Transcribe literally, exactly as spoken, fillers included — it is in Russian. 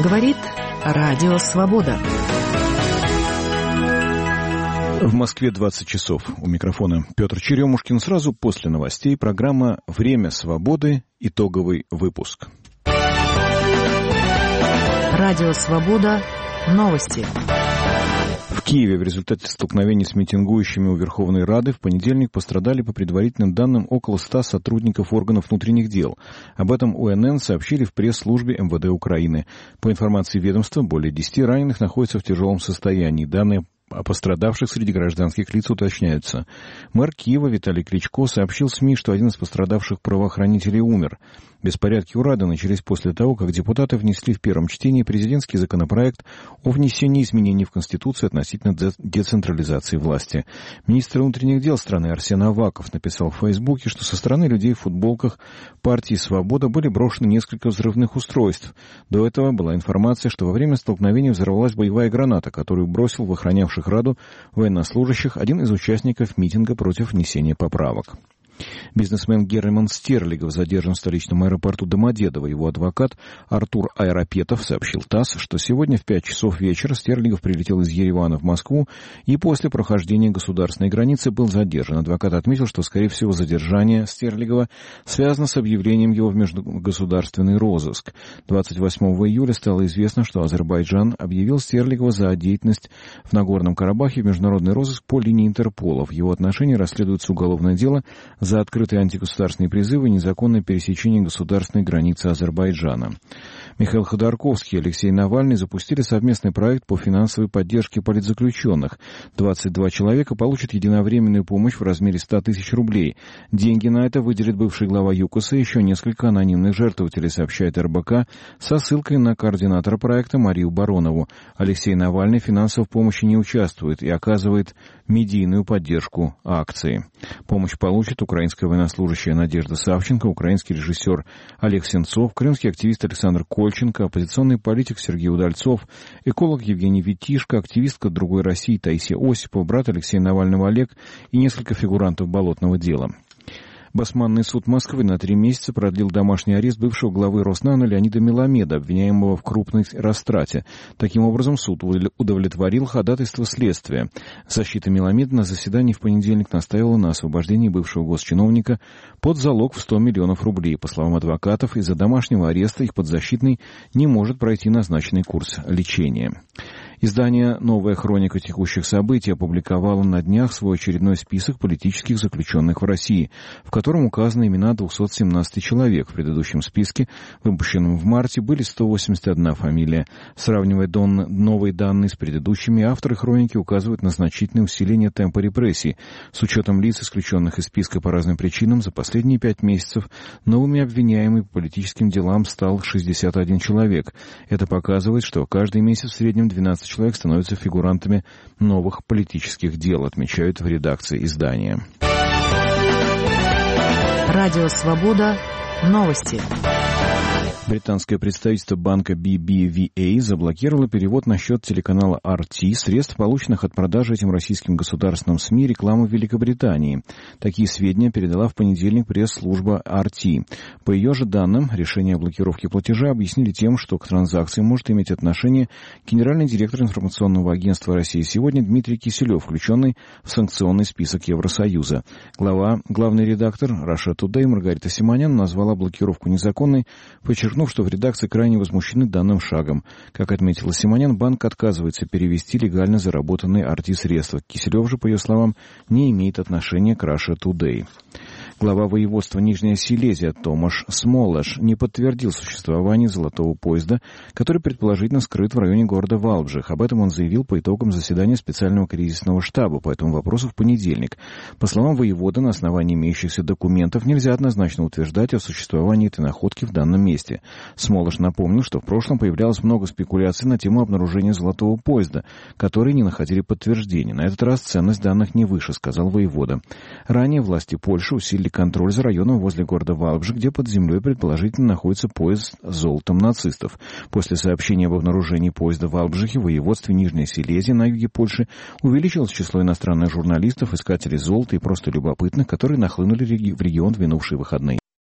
Говорит Радио Свобода. В Москве двадцать часов. У микрофона Петр Черемушкин. Сразу после новостей программа «Время свободы». Итоговый выпуск. Радио Свобода. Новости. В Киеве в результате столкновений с митингующими у Верховной Рады в понедельник пострадали, по предварительным данным, около ста сотрудников органов внутренних дел. Об этом У Эн Эн сообщили в пресс-службе Эм Вэ Дэ Украины. По информации ведомства, более десяти раненых находятся в тяжелом состоянии. Данные о пострадавших среди гражданских лиц уточняются. Мэр Киева Виталий Кличко сообщил СМИ, что один из пострадавших правоохранителей умер. Беспорядки у Рады начались после того, как депутаты внесли в первом чтении президентский законопроект о внесении изменений в Конституцию относительно децентрализации власти. Министр внутренних дел страны Арсен Аваков написал в Фейсбуке, что со стороны людей в футболках партии «Свобода» были брошены несколько взрывных устройств. До этого была информация, что во время столкновения взорвалась боевая граната, которую бросил в охранявших Раду военнослужащих один из участников митинга против внесения поправок. Бизнесмен Герман Стерлигов задержан в столичном аэропорту Домодедово. Его адвокат Артур Айропетов сообщил ТАСС, что сегодня в пять часов вечера Стерлигов прилетел из Еревана в Москву и после прохождения государственной границы был задержан. Адвокат отметил, что, скорее всего, задержание Стерлигова связано с объявлением его в межгосударственный розыск. двадцать восьмого июля стало известно, что Азербайджан объявил Стерлигова за деятельность в Нагорном Карабахе в международный розыск по линии Интерпола. В его отношении расследуется уголовное дело за открытые антигосударственные призывы и незаконное пересечение государственной границы Азербайджана. Михаил Ходорковский и Алексей Навальный запустили совместный проект по финансовой поддержке политзаключенных. двадцать два человека получат единовременную помощь в размере ста тысяч рублей. Деньги на это выделит бывший глава ЮКОСа и еще несколько анонимных жертвователей, сообщает Эр Бэ Ка со ссылкой на координатора проекта Марию Баронову. Алексей Навальный финансово в помощи не участвует и оказывает медийную поддержку акции. Помощь получит украинская военнослужащая Надежда Савченко, украинский режиссер Олег Сенцов, крымский активист Александр Кольченко, оппозиционный политик Сергей Удальцов, эколог Евгений Витишко, активистка «Другой России» Таисия Осипова, брат Алексея Навального Олег и несколько фигурантов болотного дела. Басманный суд Москвы на три месяца продлил домашний арест бывшего главы Роснано Леонида Меламеда, обвиняемого в крупной растрате. Таким образом, суд удовлетворил ходатайство следствия. Защита Меламеда на заседании в понедельник настаивала на освобождении бывшего госчиновника под залог в сто миллионов рублей. По словам адвокатов, из-за домашнего ареста их подзащитный не может пройти назначенный курс лечения. Издание «Новая хроника текущих событий» опубликовало на днях свой очередной список политических заключенных в России, в котором указаны имена двухсот семнадцати человек. В предыдущем списке, выпущенном в марте, были сто восемьдесят одна фамилия. Сравнивая дон... новые данные с предыдущими, авторы хроники указывают на значительное усиление темпа репрессий. С учетом лиц, исключенных из списка по разным причинам, за последние пять месяцев новыми обвиняемыми по политическим делам стал шестьдесят один человек. Это показывает, что каждый месяц в среднем двенадцать человек становятся фигурантами новых политических дел, отмечают в редакции издания. Радио Свобода. Новости. Британское представительство банка Би Би Ви Эй заблокировало перевод на счет телеканала Ар Ти средств, полученных от продажи этим российским государственным СМИ рекламы в Великобритании. Такие сведения передала в понедельник пресс-служба Ар Ти. По ее же данным, решение о блокировке платежа объяснили тем, что к транзакции может иметь отношение генеральный директор информационного агентства России «Сегодня» Дмитрий Киселев, включенный в санкционный список Евросоюза. Глава, главный редактор Russia Today Маргарита Симонян назвала блокировку незаконной, подчеркнув, что в редакции крайне возмущены данным шагом. Как отметила Симонян, банк отказывается перевести легально заработанные Ар Ти средства. Киселев же, по ее словам, не имеет отношения к Russia Today. Глава воеводства Нижняя Силезия Томаш Смолаш не подтвердил существование золотого поезда, который предположительно скрыт в районе города Валбжих. Об этом он заявил по итогам заседания специального кризисного штаба по этому вопросу в понедельник. По словам воевода, на основании имеющихся документов нельзя однозначно утверждать о существовании этой находки в данном месте. Смолаш напомнил, что в прошлом появлялось много спекуляций на тему обнаружения золотого поезда, которые не находили подтверждения. На этот раз ценность данных не выше, сказал воевода. Ранее власти Польши усилили контроль за районом возле города Валбжи, где под землей предположительно находится поезд с золотом нацистов. После сообщения об обнаружении поезда в Валбжихе в воеводстве Нижняя Силезия на юге Польши увеличилось число иностранных журналистов, искателей золота и просто любопытных, которые нахлынули в регион в минувшие выходные.